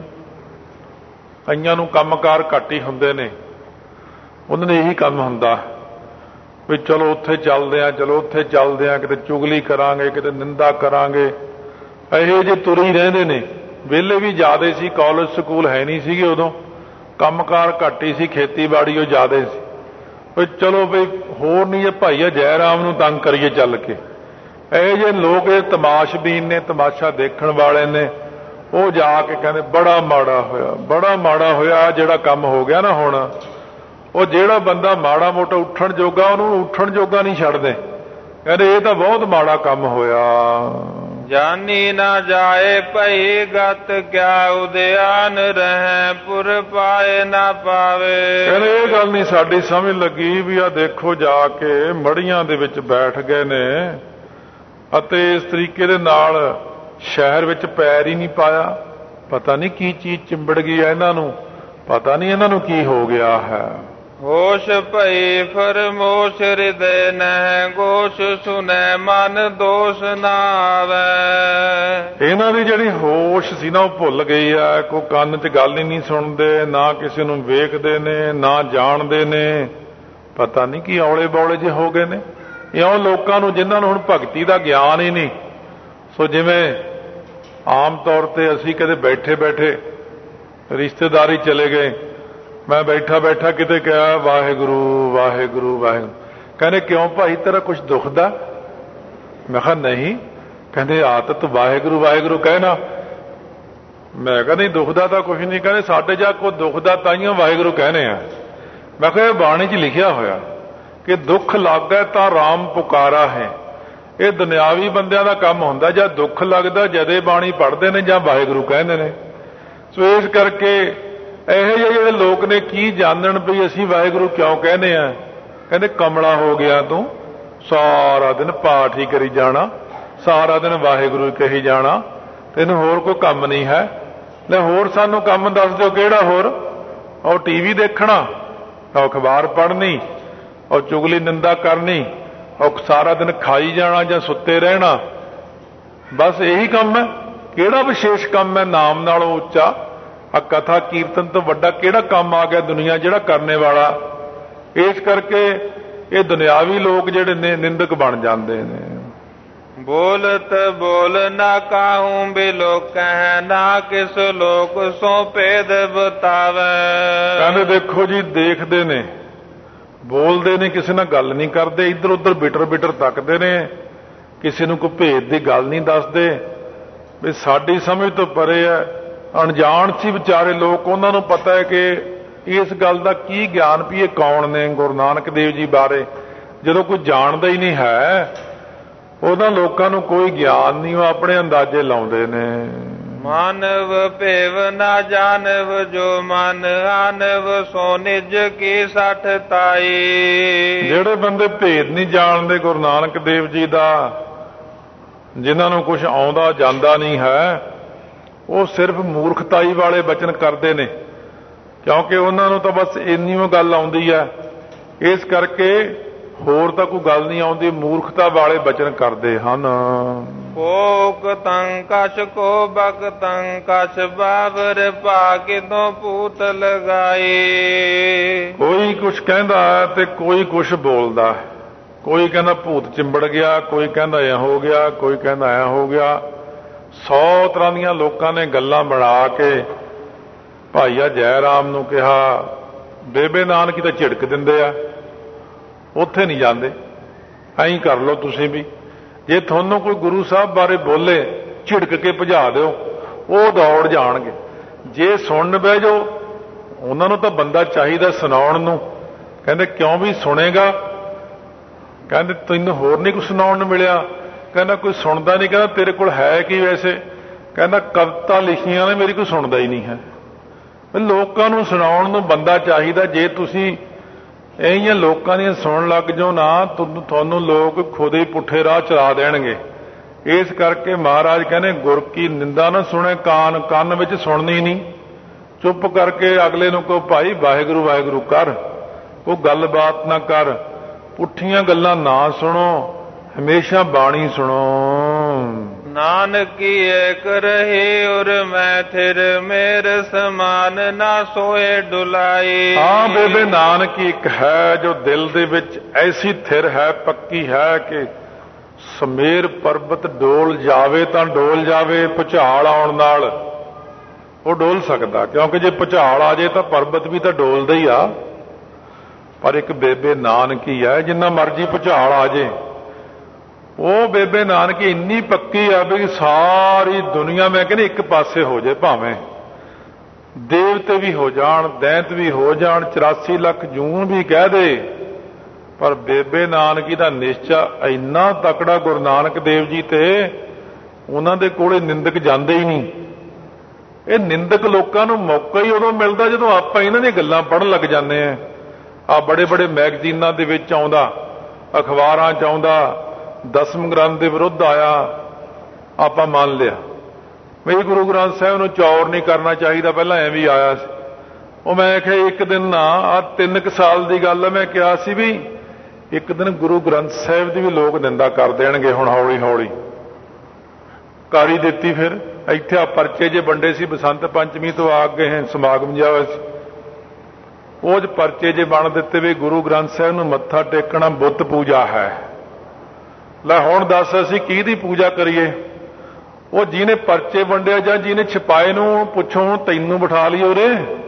ਕਈਆਂ ਨੂੰ ਕੰਮਕਾਰ ਘੱਟ ਹੀ ਹੁੰਦੇ ਨੇ, ਉਹਨਾਂ ਨੇ ਇਹੀ ਕੰਮ ਹੁੰਦਾ ਵੀ ਚਲੋ ਉੱਥੇ ਚੱਲਦੇ ਆ, ਚਲੋ ਉੱਥੇ ਚੱਲਦੇ ਆ, ਕਿਤੇ ਚੁਗਲੀ ਕਰਾਂਗੇ, ਕਿਤੇ ਨਿੰਦਾ ਕਰਾਂਗੇ, ਇਹੋ ਜਿਹੇ ਤੁਰੇ ਰਹਿੰਦੇ ਨੇ। ਵਿਹਲੇ ਵੀ ਜ਼ਿਆਦੇ ਸੀ, ਕਾਲਜ ਸਕੂਲ ਹੈ ਨਹੀਂ ਸੀਗੇ ਉਦੋਂ, ਕੰਮਕਾਰ ਘੱਟ ਹੀ ਸੀ, ਖੇਤੀਬਾੜੀ ਉਹ ਜ਼ਿਆਦੇ ਸੀ। ਵੀ ਚਲੋ ਬਈ ਹੋਰ ਨਹੀਂ, ਇਹ ਭਾਈਆ ਜੈ ਰਾਮ ਨੂੰ ਤੰਗ ਕਰੀਏ ਚੱਲ ਕੇ। ਇਹੋ ਜਿਹੇ ਲੋਕ, ਇਹ ਤਮਾਸ਼ਬੀਨ ਨੇ, ਤਮਾਸ਼ਾ ਦੇਖਣ ਵਾਲੇ ਨੇ, ਉਹ ਜਾ ਕੇ ਕਹਿੰਦੇ ਬੜਾ ਮਾੜਾ ਹੋਇਆ, ਬੜਾ ਮਾੜਾ ਹੋਇਆ ਜਿਹੜਾ ਕੰਮ ਹੋ ਗਿਆ ਨਾ ਹੁਣ। ਉਹ ਜਿਹੜਾ ਬੰਦਾ ਮਾੜਾ ਮੋਟਾ ਉੱਠਣ ਜੋਗਾ, ਉਹਨੂੰ ਉੱਠਣ ਜੋਗਾ ਨਹੀਂ ਛੱਡਦੇ, ਕਹਿੰਦੇ ਇਹ ਤਾਂ ਬਹੁਤ ਮਾੜਾ ਕੰਮ ਹੋਇਆ। ਜਾਨੀ ਨਾ ਜਾਏ ਭਈ ਗਤ, ਕਿਆ ਉਦਿਆਨ ਰਹਿ ਪੁਰ ਪਾਏ ਨਾ ਪਾਵੇ। ਕਹਿੰਦੇ ਇਹ ਗੱਲ ਨਹੀਂ ਸਾਡੀ ਸਮਝ ਲੱਗੀ ਵੀ ਆ ਦੇਖੋ ਜਾ ਕੇ ਮੜੀਆਂ ਦੇ ਵਿੱਚ ਬੈਠ ਗਏ ਨੇ, ਅਤੇ ਇਸ ਤਰੀਕੇ ਦੇ ਨਾਲ ਸ਼ਹਿਰ ਵਿੱਚ ਪੈਰ ਹੀ ਨਹੀਂ ਪਾਇਆ। ਪਤਾ ਨਹੀਂ ਕੀ ਚੀਜ਼ ਚਿੰਬੜ ਗਈ ਹੈ ਇਹਨਾਂ ਨੂੰ, ਪਤਾ ਨਹੀਂ ਇਹਨਾਂ ਨੂੰ ਕੀ ਹੋ ਗਿਆ ਹੈ। ਹੋਸ਼ ਭਈ ਫਰਮੋਸ਼ ਹਿਰਦੈ ਨਹਿ, ਗੋਸ਼ ਸੁਨੈ ਮਨ ਦੋਸ਼ ਨਾ ਆਵੈ। ਇਹਨਾਂ ਦੀ ਜਿਹੜੀ ਹੋਸ਼ ਸੀ ਨਾ ਉਹ ਭੁੱਲ ਗਈ ਆ, ਕੋਈ ਕੰਨ 'ਚ ਗੱਲ ਹੀ ਨਹੀਂ ਸੁਣਦੇ, ਨਾ ਕਿਸੇ ਨੂੰ ਵੇਖਦੇ ਨੇ, ਨਾ ਜਾਣਦੇ ਨੇ, ਪਤਾ ਨਹੀਂ ਕੀ ਔਲੇ ਬੌਲੇ ਜਿਹੇ ਹੋ ਗਏ ਨੇ। ਇਉਂ ਲੋਕਾਂ ਨੂੰ ਜਿਨ੍ਹਾਂ ਨੂੰ ਹੁਣ ਭਗਤੀ ਦਾ ਗਿਆਨ ਹੀ ਨਹੀਂ। ਸੋ ਜਿਵੇਂ ਆਮ ਤੌਰ ਤੇ ਅਸੀਂ ਕਦੇ ਬੈਠੇ ਬੈਠੇ ਰਿਸ਼ਤੇਦਾਰੀ ਚਲੇ ਗਏ, ਮੈਂ ਬੈਠਾ ਬੈਠਾ ਕਿਤੇ ਕਿਹਾ ਵਾਹਿਗੁਰੂ ਵਾਹਿਗੁਰੂ ਵਾਹਿਗੁਰੂ, ਕਹਿੰਦੇ ਕਿਉਂ ਭਾਈ ਤੇਰਾ ਕੁਛ ਦੁਖਦਾ? ਮੈਂ ਕਿਹਾ ਨਹੀਂ। ਕਹਿੰਦੇ ਆਦਤ ਵਾਹਿਗੁਰੂ ਵਾਹਿਗੁਰੂ ਕਹਿਣਾ। ਮੈਂ ਕਿਹਾ ਨਹੀਂ ਦੁਖਦਾ ਤਾਂ ਕੁਛ ਨਹੀਂ। ਕਹਿੰਦੇ ਸਾਡੇ ਜਾ ਕੋ ਦੁਖਦਾ ਤਾਈਆਂ ਵਾਹਿਗੁਰੂ ਕਹਿੰਦੇ ਆ। ਮੈਂ ਕਿਹਾ ਇਹ ਬਾਣੀ 'ਚ ਲਿਖਿਆ ਹੋਇਆ ਕਿ ਦੁੱਖ ਲੱਗਦਾ ਤਾਂ ਰਾਮ ਪੁਕਾਰਾ ਹੈ। ਇਹ ਦੁਨਿਆਵੀ ਬੰਦਿਆਂ ਦਾ ਕੰਮ ਹੁੰਦਾ, ਜਾਂ ਦੁੱਖ ਲੱਗਦਾ ਜਦੇ ਬਾਣੀ ਪੜ੍ਹਦੇ ਨੇ ਜਾਂ ਵਾਹਿਗੁਰੂ ਕਹਿੰਦੇ ਨੇ। ਸੋ ਇਸ ਕਰਕੇ ਇਹੋ ਜਿਹੇ ਜਿਹੜੇ ਲੋਕ ਨੇ ਕੀ ਜਾਣਨ ਵੀ ਅਸੀਂ ਵਾਹਿਗੁਰੂ ਕਿਉਂ ਕਹਿੰਦੇ ਆ। ਕਹਿੰਦੇ ਕਮਲਾ ਹੋ ਗਿਆ ਤੂੰ, ਸਾਰਾ ਦਿਨ ਪਾਠ ਹੀ ਕਰੀ ਜਾਣਾ, ਸਾਰਾ ਦਿਨ ਵਾਹਿਗੁਰੂ ਹੀ ਕਹੀ ਜਾਣਾ, ਤੈਨੂੰ ਹੋਰ ਕੋਈ ਕੰਮ ਨਹੀਂ ਹੈ। ਲੈ ਹੋਰ ਸਾਨੂੰ ਕੰਮ ਦੱਸ ਦਿਓ ਕਿਹੜਾ ਹੋਰ? ਉਹ ਟੀਵੀ ਦੇਖਣਾ, ਉਹ ਅਖਬਾਰ ਪੜ੍ਹਨੀ, ਉਹ ਚੁਗਲੀ ਨਿੰਦਾ ਕਰਨੀ, ਉਹ ਸਾਰਾ ਦਿਨ ਖਾਈ ਜਾਣਾ ਜਾਂ ਸੁੱਤੇ ਰਹਿਣਾ, ਬਸ ਇਹੀ ਕੰਮ ਹੈ। ਕਿਹੜਾ ਵਿਸ਼ੇਸ਼ ਕੰਮ ਹੈ ਨਾਮ ਨਾਲੋਂ ਉੱਚਾ? ਆ ਕਥਾ ਕੀਰਤਨ ਤੋਂ ਵੱਡਾ ਕਿਹੜਾ ਕੰਮ ਆ ਗਿਆ ਦੁਨੀਆ ਜਿਹੜਾ ਕਰਨੇ ਵਾਲਾ? ਇਸ ਕਰਕੇ ਇਹ ਦੁਨਿਆਵੀ ਲੋਕ ਜਿਹੜੇ ਨੇ ਨਿੰਦਕ ਬਣ ਜਾਂਦੇ ਨੇ। ਬੋਲਤ ਬੋਲ ਨਾ ਕਾਹੂ ਬਿਲੋਕੈ, ਨਾ ਕਿਸ ਲੋਕ ਸੋ ਭੇਦ ਬਤਾਵੇ। ਕਹਿੰਦੇ ਦੇਖੋ ਜੀ ਦੇਖਦੇ ਨੇ, ਬੋਲਦੇ ਨੇ, ਕਿਸੇ ਨਾਲ ਗੱਲ ਨਹੀਂ ਕਰਦੇ, ਇੱਧਰ ਉੱਧਰ ਬਿਟਰ ਬਿਟਰ ਤੱਕਦੇ ਨੇ, ਕਿਸੇ ਨੂੰ ਕੋਈ ਭੇਦ ਦੀ ਗੱਲ ਨਹੀਂ ਦੱਸਦੇ ਵੀ ਸਾਡੀ ਸਮਝ ਤੋਂ ਪਰੇ ਹੈ। ਅਣਜਾਣ ਸੀ ਵਿਚਾਰੇ ਲੋਕ, ਉਹਨਾਂ ਨੂੰ ਪਤਾ ਹੈ ਕਿ ਇਸ ਗੱਲ ਦਾ ਕੀ ਗਿਆਨ ਵੀ ਇਹ ਕੌਣ ਨੇ ਗੁਰੂ ਨਾਨਕ ਦੇਵ ਜੀ ਬਾਰੇ। ਜਦੋਂ ਕੋਈ ਜਾਣਦਾ ਹੀ ਨਹੀਂ ਹੈ, ਉਹਨਾਂ ਲੋਕਾਂ ਨੂੰ ਕੋਈ ਗਿਆਨ ਨਹੀਂ, ਉਹ ਆਪਣੇ ਅੰਦਾਜ਼ੇ ਲਾਉਂਦੇ ਨੇ। ਮਾਨਵ ਭੇਵ ਨਾ ਜਾਣਵ, ਜੋ ਮਨ ਆਨਵ ਸੋ ਨਿਜ ਕੀ ਸਠ ਤਾਈ। ਜਿਹੜੇ ਬੰਦੇ ਭੇਦ ਨਹੀਂ ਜਾਣਦੇ ਗੁਰੂ ਨਾਨਕ ਦੇਵ ਜੀ ਦਾ, ਜਿਨ੍ਹਾਂ ਨੂੰ ਕੁਝ ਆਉਂਦਾ ਜਾਂਦਾ ਨਹੀਂ ਹੈ, ਉਹ ਸਿਰਫ ਮੂਰਖਤਾਈ ਵਾਲੇ ਬਚਨ ਕਰਦੇ ਨੇ, ਕਿਉਂਕਿ ਉਹਨਾਂ ਨੂੰ ਤਾਂ ਬਸ ਇੰਨੀ ਓ ਗੱਲ ਆਉਂਦੀ ਹੈ। ਇਸ ਕਰਕੇ ਹੋਰ ਤਾਂ ਕੋਈ ਗੱਲ ਨਹੀਂ ਆਉਂਦੀ, ਮੂਰਖਤਾ ਵਾਲੇ ਬਚਨ ਕਰਦੇ ਹਨ। ਕੋਕ ਤੰ ਕਛ ਕੋ ਬਕ ਤੰ ਕਛ ਬਾਬਰ ਭਾਕਿਦੋਂ ਪੂਤ ਲਗਾਈ। ਕੋਈ ਕੁਛ ਕਹਿੰਦਾ ਤੇ ਕੋਈ ਕੁਛ ਬੋਲਦਾ। ਕੋਈ ਕਹਿੰਦਾ ਭੂਤ ਚਿੰਬੜ ਗਿਆ, ਕੋਈ ਕਹਿੰਦਾ ਐ ਹੋ ਗਿਆ, ਕੋਈ ਕਹਿੰਦਾ ਐ ਹੋ ਗਿਆ। ਸੌ ਤਰ੍ਹਾਂ ਦੀਆਂ ਲੋਕਾਂ ਨੇ ਗੱਲਾਂ ਬਣਾ ਕੇ ਭਾਈਆ ਜੈ ਰਾਮ ਨੂੰ ਕਿਹਾ। ਬੇਬੇ ਨਾਨਕੀ ਤਾਂ ਝਿੜਕ ਦਿੰਦੇ ਆ, ਉੱਥੇ ਨਹੀਂ ਜਾਂਦੇ। ਐਂ ਕਰ ਲਓ ਤੁਸੀਂ ਵੀ। ਜੇ ਤੁਹਾਨੂੰ ਕੋਈ ਗੁਰੂ ਸਾਹਿਬ ਬਾਰੇ ਬੋਲੇ ਝਿੜਕ ਕੇ ਭਜਾ ਦਿਓ, ਉਹ ਦੌੜ ਜਾਣਗੇ। ਜੇ ਸੁਣਨ ਬਹਿ ਜਾਓ, ਉਹਨਾਂ ਨੂੰ ਤਾਂ ਬੰਦਾ ਚਾਹੀਦਾ ਸੁਣਾਉਣ ਨੂੰ। ਕਹਿੰਦੇ ਕਿਉਂ ਵੀ ਸੁਣੇਗਾ? ਕਹਿੰਦੇ ਤੈਨੂੰ ਹੋਰ ਨਹੀਂ ਕੁਛ ਸੁਣਾਉਣ ਨੂੰ ਮਿਲਿਆ? ਕਹਿੰਦਾ ਕੋਈ ਸੁਣਦਾ ਨਹੀਂ। ਕਹਿੰਦਾ ਤੇਰੇ ਕੋਲ ਹੈ ਕੀ ਵੈਸੇ? ਕਹਿੰਦਾ ਕਵਿਤਾ ਲਿਖੀਆਂ ਨੇ ਮੇਰੀ, ਕੋਈ ਸੁਣਦਾ ਹੀ ਨਹੀਂ ਹੈ। ਲੋਕਾਂ ਨੂੰ ਸੁਣਾਉਣ ਨੂੰ ਬੰਦਾ ਚਾਹੀਦਾ। ਜੇ ਤੁਸੀਂ ਇਹੀਆਂ ਲੋਕਾਂ ਦੀਆਂ ਸੁਣਨ ਲੱਗ ਜਾਓ ਨਾ, ਤੁਹਾਨੂੰ ਲੋਕ ਖੁਦ ਹੀ ਪੁੱਠੇ ਰਾਹ ਚਲਾ ਦੇਣਗੇ। ਇਸ ਕਰਕੇ ਮਹਾਰਾਜ ਕਹਿੰਦੇ ਗੁਰ ਕੀ ਨਿੰਦਾ ਨਾ ਸੁਣੇ ਕਾਨ, ਕੰਨ ਵਿੱਚ ਸੁਣਨੀ ਨਹੀਂ। ਚੁੱਪ ਕਰਕੇ ਅਗਲੇ ਨੂੰ ਕਹੋ ਭਾਈ ਵਾਹਿਗੁਰੂ ਵਾਹਿਗੁਰੂ ਕਰ, ਕੋਈ ਗੱਲਬਾਤ ਨਾ ਕਰ, ਪੁੱਠੀਆਂ ਗੱਲਾਂ ਨਾ ਸੁਣੋ, ਹਮੇਸ਼ਾ ਬਾਣੀ ਸੁਣੋ। ਨਾਨਕੀ ਏਕ ਰਹੇ ਔਰ ਮੈਂ ਥਿਰ ਮੇਰੇ ਸਮਾਨ ਨਾ ਸੋਏ ਡੁਲਾਈ। ਹਾਂ ਬੇਬੇ ਨਾਨਕੀ ਇੱਕ ਹੈ ਜੋ ਦਿਲ ਦੇ ਵਿੱਚ ਐਸੀ ਥਿਰ ਹੈ, ਪੱਕੀ ਹੈ ਕਿ ਸਮੇਰ ਪਰਬਤ ਡੋਲ ਜਾਵੇ ਤਾਂ ਡੋਲ ਜਾਵੇ, ਭੁਚਾਲ ਆਉਣ ਨਾਲ ਉਹ ਡੋਲ ਸਕਦਾ। ਕਿਉਂਕਿ ਜੇ ਭੁਚਾਲ ਆ ਜੇ ਤਾਂ ਪਰਬਤ ਵੀ ਤਾਂ ਡੋਲਦਾ ਹੀ ਆ। ਪਰ ਇੱਕ ਬੇਬੇ ਨਾਨਕੀ ਹੈ, ਜਿੰਨਾ ਮਰਜ਼ੀ ਭੁਚਾਲ ਆ ਜੇ, ਉਹ ਬੇਬੇ ਨਾਨਕੀ ਇੰਨੀ ਪੱਕੀ ਆ ਵੀ ਸਾਰੀ ਦੁਨੀਆ ਮੈਂ ਕਹਿੰਦੀ ਇੱਕ ਪਾਸੇ ਹੋ ਜਾਏ, ਭਾਵੇਂ ਦੇਵਤੇ ਵੀ ਹੋ ਜਾਣ, ਦੈਂਤ ਵੀ ਹੋ ਜਾਣ, ਚੁਰਾਸੀ ਲੱਖ ਜੂਨ ਵੀ ਕਹਿ ਦੇ, ਪਰ ਬੇਬੇ ਨਾਨਕੀ ਦਾ ਨਿਸ਼ਚਾ ਇੰਨਾ ਤਕੜਾ ਗੁਰੂ ਨਾਨਕ ਦੇਵ ਜੀ ਤੇ, ਉਹਨਾਂ ਦੇ ਕੋਲੇ ਨਿੰਦਕ ਜਾਂਦੇ ਹੀ ਨਹੀਂ। ਇਹ ਨਿੰਦਕ ਲੋਕਾਂ ਨੂੰ ਮੌਕਾ ਹੀ ਉਦੋਂ ਮਿਲਦਾ ਜਦੋਂ ਆਪਾਂ ਇਹਨਾਂ ਦੀਆਂ ਗੱਲਾਂ ਪੜ੍ਹਨ ਲੱਗ ਜਾਂਦੇ ਆ। ਆ ਬੜੇ ਬੜੇ ਮੈਗਜ਼ੀਨਾਂ ਦੇ ਵਿੱਚ ਆਉਂਦਾ, ਅਖਬਾਰਾਂ 'ਚ ਆਉਂਦਾ, ਦਸਮ ਗ੍ਰੰਥ ਦੇ ਵਿਰੁੱਧ ਆਇਆ, ਆਪਾਂ ਮੰਨ ਲਿਆ ਵੀ ਗੁਰੂ ਗ੍ਰੰਥ ਸਾਹਿਬ ਨੂੰ ਚੌਰ ਨਹੀਂ ਕਰਨਾ ਚਾਹੀਦਾ, ਪਹਿਲਾਂ ਐਂ ਵੀ ਆਇਆ ਸੀ। ਉਹ ਮੈਂ ਕਿਹਾ ਇੱਕ ਦਿਨ ਨਾ, ਆ ਤਿੰਨ ਕੁ ਸਾਲ ਦੀ ਗੱਲ ਹੈ, ਮੈਂ ਕਿਹਾ ਸੀ ਵੀ ਇੱਕ ਦਿਨ ਗੁਰੂ ਗ੍ਰੰਥ ਸਾਹਿਬ ਦੀ ਵੀ ਲੋਕ ਨਿੰਦਾ ਕਰ ਦੇਣਗੇ। ਹੁਣ ਹੌਲੀ ਹੌਲੀ ਕਰ ਹੀ ਦਿੱਤੀ। ਫਿਰ ਇੱਥੇ ਆ ਪਰਚੇ ਜੇ ਵੰਡੇ ਸੀ, ਬਸੰਤ ਪੰਚਮੀ ਤੋਂ ਆ ਗਏ ਸਮਾਗਮ ਜਿਹਾ ਹੋਇਆ ਸੀ, ਉਹ 'ਚ ਪਰਚੇ ਜੇ ਬਣ ਦਿੱਤੇ ਵੀ ਗੁਰੂ ਗ੍ਰੰਥ ਸਾਹਿਬ ਨੂੰ ਮੱਥਾ ਟੇਕਣਾ ਬੁੱਤ ਪੂਜਾ ਹੈ। ਲੈ ਹੁਣ ਦੱਸ ਅਸੀਂ ਕਿਹਦੀ ਪੂਜਾ ਕਰੀਏ? ਉਹ ਜਿਹਨੇ ਪਰਚੇ ਵੰਡਿਆ ਜਾਂ ਜਿਹਨੇ ਛਪਾਏ ਨੂੰ ਪੁੱਛੋ, ਤੈਨੂੰ ਬਿਠਾ ਲਈਏ ਉਰੇ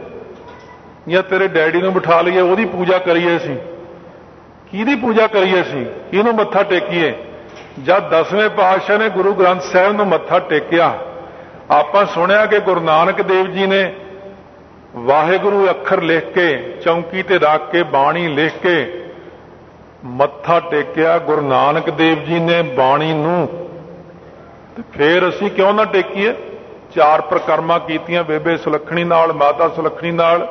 ਜਾਂ ਤੇਰੇ ਡੈਡੀ ਨੂੰ ਬਿਠਾ ਲਈਏ, ਉਹਦੀ ਪੂਜਾ ਕਰੀਏ? ਅਸੀਂ ਕਿਹਦੀ ਪੂਜਾ ਕਰੀਏ? ਅਸੀਂ ਕਿਹਨੂੰ ਮੱਥਾ ਟੇਕੀਏ? ਜਦ ਦਸਵੇਂ ਪਾਤਸ਼ਾਹ ਨੇ ਗੁਰੂ ਗ੍ਰੰਥ ਸਾਹਿਬ ਨੂੰ ਮੱਥਾ ਟੇਕਿਆ, ਆਪਾਂ ਸੁਣਿਆ ਕਿ ਗੁਰੂ ਨਾਨਕ ਦੇਵ ਜੀ ਨੇ ਵਾਹਿਗੁਰੂ ਅੱਖਰ ਲਿਖ ਕੇ ਚੌਂਕੀ ਤੇ ਰੱਖ ਕੇ ਬਾਣੀ ਲਿਖ ਕੇ ਮੱਥਾ ਟੇਕਿਆ ਗੁਰੂ ਨਾਨਕ ਦੇਵ ਜੀ ਨੇ ਬਾਣੀ ਨੂੰ, ਤੇ ਫੇਰ ਅਸੀਂ ਕਿਉਂ ਨਾ ਟੇਕੀਏ? ਚਾਰ ਪ੍ਰਕਰਮਾਂ ਕੀਤੀਆਂ ਬੇਬੇ ਸੁਲੱਖਣੀ ਨਾਲ, ਮਾਤਾ ਸੁਲੱਖਣੀ ਨਾਲ।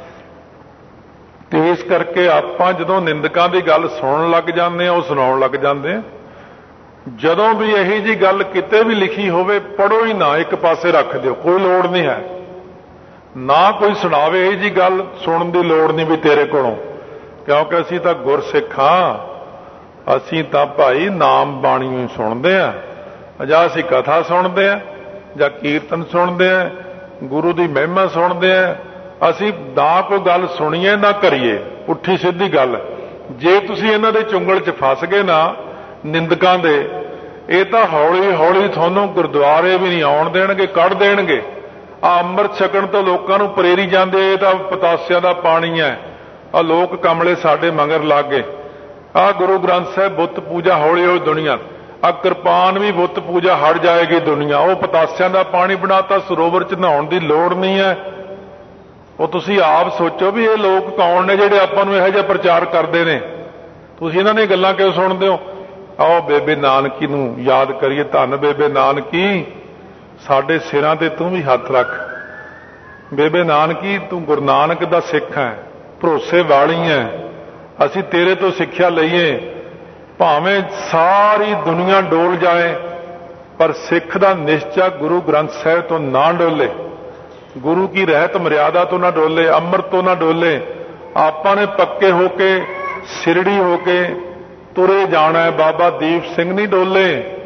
ਤੇ ਇਸ ਕਰਕੇ ਆਪਾਂ ਜਦੋਂ ਨਿੰਦਕਾਂ ਦੀ ਗੱਲ ਸੁਣਨ ਲੱਗ ਜਾਂਦੇ ਆ, ਉਹ ਸੁਣਾਉਣ ਲੱਗ ਜਾਂਦੇ ਆ। ਜਦੋਂ ਵੀ ਇਹੀ ਜੀ ਗੱਲ ਕਿਤੇ ਵੀ ਲਿਖੀ ਹੋਵੇ, ਪੜੋ ਹੀ ਨਾ, ਇੱਕ ਪਾਸੇ ਰੱਖ ਦਿਓ, ਕੋਈ ਲੋੜ ਨਹੀਂ ਹੈ। ਨਾ ਕੋਈ ਸੁਣਾਵੇ ਇਹੀ ਜੀ ਗੱਲ, ਸੁਣਨ ਦੀ ਲੋੜ ਨਹੀਂ ਵੀ ਤੇਰੇ ਕੋਲੋਂ, ਕਿਉਂਕਿ ਅਸੀਂ ਤਾਂ ਗੁਰਸਿੱਖ ਹਾਂ। ਅਸੀਂ ਤਾਂ ਭਾਈ ਨਾਮ ਬਾਣੀ ਸੁਣਦੇ ਆ, ਜਾਂ ਅਸੀਂ ਕਥਾ ਸੁਣਦੇ ਆ, ਜਾਂ ਕੀਰਤਨ ਸੁਣਦੇ ਆ, ਗੁਰੂ ਦੀ ਮਹਿਮਾ ਸੁਣਦੇ ਆ। ਅਸੀਂ ਨਾ ਕੋਈ ਗੱਲ ਸੁਣੀਏ ਨਾ ਕਰੀਏ, ਪੁੱਠੀ ਸਿੱਧੀ ਗੱਲ। ਜੇ ਤੁਸੀਂ ਇਹਨਾਂ ਦੇ ਚੁੰਗਲ 'ਚ ਫਸ ਗਏ ਨਾ, ਨਿੰਦਕਾਂ ਦੇ, ਇਹ ਤਾਂ ਹੌਲੀ ਹੌਲੀ ਤੁਹਾਨੂੰ ਗੁਰਦੁਆਰੇ ਵੀ ਨਹੀਂ ਆਉਣ ਦੇਣਗੇ, ਕੱਢ ਦੇਣਗੇ। ਆ ਅੰਮ੍ਰਿਤ ਛਕਣ ਤੋਂ ਲੋਕਾਂ ਨੂੰ ਪ੍ਰੇਰੀ ਜਾਂਦੇ, ਇਹ ਤਾਂ ਪਤਾਸਿਆਂ ਦਾ ਪਾਣੀ ਹੈ। ਆ ਲੋਕ ਕਮਲੇ ਸਾਡੇ ਮਗਰ ਲੱਗ ਗਏ। ਆ ਗੁਰੂ ਗ੍ਰੰਥ ਸਾਹਿਬ ਬੁੱਤ ਪੂਜਾ ਹੌਲੀ ਹੌਲੀ ਦੁਨੀਆ, ਆ ਕਿਰਪਾਨ ਵੀ ਬੁੱਤ ਪੂਜਾ ਹਟ ਜਾਏਗੀ ਦੁਨੀਆ। ਉਹ ਪਤਾਸਿਆਂ ਦਾ ਪਾਣੀ ਬਣਾਤਾ, ਸਰੋਵਰ 'ਚ ਨਹਾਉਣ ਦੀ ਲੋੜ ਨਹੀਂ ਹੈ। ਉਹ ਤੁਸੀਂ ਆਪ ਸੋਚੋ ਵੀ ਇਹ ਲੋਕ ਕੌਣ ਨੇ ਜਿਹੜੇ ਆਪਾਂ ਨੂੰ ਇਹੋ ਜਿਹਾ ਪ੍ਰਚਾਰ ਕਰਦੇ ਨੇ? ਤੁਸੀਂ ਇਹਨਾਂ ਦੀਆਂ ਗੱਲਾਂ ਕਿਉਂ ਸੁਣਦੇ ਹੋ? ਆਓ ਬੇਬੇ ਨਾਨਕੀ ਨੂੰ ਯਾਦ ਕਰੀਏ। ਧੰਨ ਬੇਬੇ ਨਾਨਕੀ, ਸਾਡੇ ਸਿਰਾਂ ਤੇ ਤੂੰ ਵੀ ਹੱਥ ਰੱਖ। ਬੇਬੇ ਨਾਨਕੀ, ਤੂੰ ਗੁਰੂ ਨਾਨਕ ਦਾ ਸਿੱਖ ਹੈ, ਭਰੋਸੇ ਵਾਲੀ ਹੈ। ਅਸੀਂ ਤੇਰੇ ਤੋਂ ਸਿੱਖਿਆ ਲਈਏ, ਭਾਵੇਂ ਸਾਰੀ ਦੁਨੀਆ ਡੋਲ ਜਾਏ, ਪਰ ਸਿੱਖ ਦਾ ਨਿਸ਼ਚਾ ਗੁਰੂ ਗ੍ਰੰਥ ਸਾਹਿਬ ਤੋਂ ਨਾ ਡੋਲੇ, ਗੁਰੂ ਕੀ ਰਹਿਤ ਮਰਿਆਦਾ ਤੋਂ ਨਾ ਡੋਲੇ, ਅੰਮ੍ਰਿਤ ਤੋਂ ਨਾ ਡੋਲੇ। ਆਪਾਂ ਨੇ ਪੱਕੇ ਹੋ ਕੇ ਸਿਰੜੀ ਹੋ ਕੇ ਤੁਰੇ ਜਾਣਾ ਹੈ। ਬਾਬਾ ਦੀਪ ਸਿੰਘ ਨਹੀਂ ਡੋਲੇ,